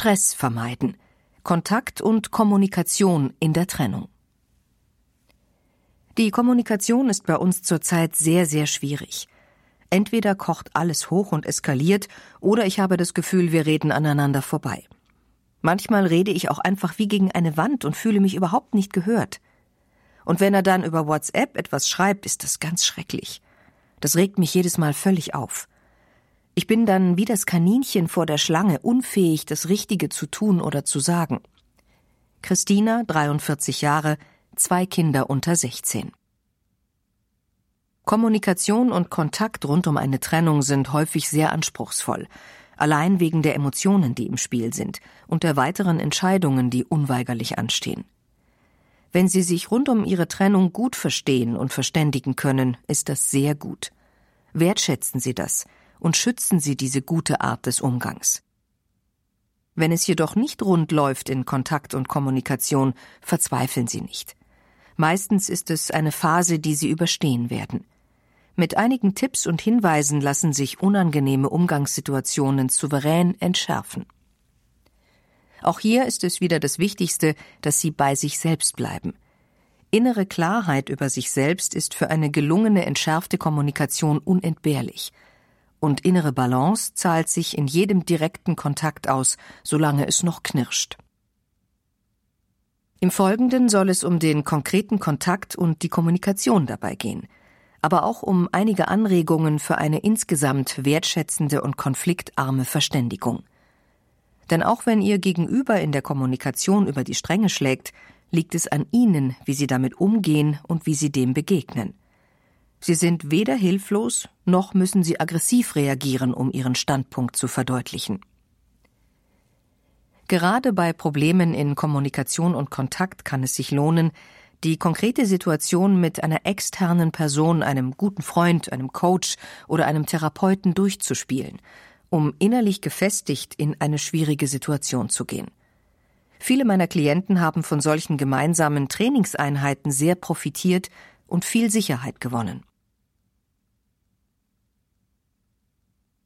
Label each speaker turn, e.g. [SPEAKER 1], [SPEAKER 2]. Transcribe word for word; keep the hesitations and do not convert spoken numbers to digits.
[SPEAKER 1] Stress vermeiden. Kontakt und Kommunikation in der Trennung. Die Kommunikation ist bei uns zurzeit sehr, sehr schwierig. Entweder kocht alles hoch und eskaliert, oder ich habe das Gefühl, wir reden aneinander vorbei. Manchmal rede ich auch einfach wie gegen eine Wand und fühle mich überhaupt nicht gehört. Und wenn er dann über WhatsApp etwas schreibt, ist das ganz schrecklich. Das regt mich jedes Mal völlig auf. Ich bin dann wie das Kaninchen vor der Schlange, unfähig, das Richtige zu tun oder zu sagen. Christina, dreiundvierzig Jahre, zwei Kinder unter sechzehn. Kommunikation und Kontakt rund um eine Trennung sind häufig sehr anspruchsvoll, allein wegen der Emotionen, die im Spiel sind, und der weiteren Entscheidungen, die unweigerlich anstehen. Wenn Sie sich rund um Ihre Trennung gut verstehen und verständigen können, ist das sehr gut. Wertschätzen Sie das und schützen Sie diese gute Art des Umgangs. Wenn es jedoch nicht rund läuft in Kontakt und Kommunikation, verzweifeln Sie nicht. Meistens ist es eine Phase, die Sie überstehen werden. Mit einigen Tipps und Hinweisen lassen sich unangenehme Umgangssituationen souverän entschärfen. Auch hier ist es wieder das Wichtigste, dass Sie bei sich selbst bleiben. Innere Klarheit über sich selbst ist für eine gelungene, entschärfte Kommunikation unentbehrlich. Und innere Balance zahlt sich in jedem direkten Kontakt aus, solange es noch knirscht. Im Folgenden soll es um den konkreten Kontakt und die Kommunikation dabei gehen, aber auch um einige Anregungen für eine insgesamt wertschätzende und konfliktarme Verständigung. Denn auch wenn Ihr Gegenüber in der Kommunikation über die Stränge schlägt, liegt es an Ihnen, wie Sie damit umgehen und wie Sie dem begegnen. Sie sind weder hilflos, noch müssen Sie aggressiv reagieren, um Ihren Standpunkt zu verdeutlichen. Gerade bei Problemen in Kommunikation und Kontakt kann es sich lohnen, die konkrete Situation mit einer externen Person, einem guten Freund, einem Coach oder einem Therapeuten durchzuspielen, um innerlich gefestigt in eine schwierige Situation zu gehen. Viele meiner Klienten haben von solchen gemeinsamen Trainingseinheiten sehr profitiert und viel Sicherheit gewonnen.